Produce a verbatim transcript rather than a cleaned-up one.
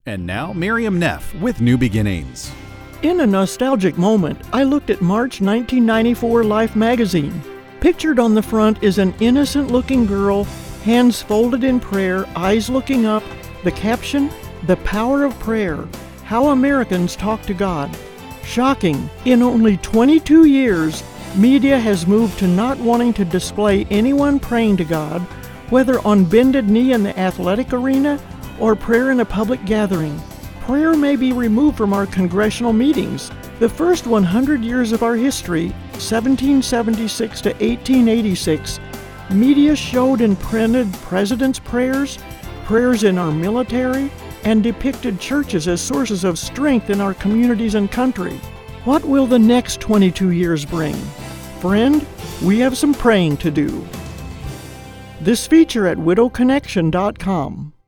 And now, Miriam Neff with New Beginnings. In a nostalgic moment, I looked at March nineteen ninety-four Life magazine. Pictured on the front is an innocent-looking girl, hands folded in prayer, eyes looking up. The caption, "The Power of Prayer, How Americans Talk to God." Shocking. In only twenty-two years, media has moved to not wanting to display anyone praying to God, whether on bended knee in the athletic arena or prayer in a public gathering. Prayer may be removed from our congressional meetings. The first one hundred years of our history, seventeen seventy-six to eighteen eighty-six, media showed and printed presidents' prayers, prayers in our military, and depicted churches as sources of strength in our communities and country. What will the next twenty-two years bring? Friend, we have some praying to do. This feature at widow connection dot com.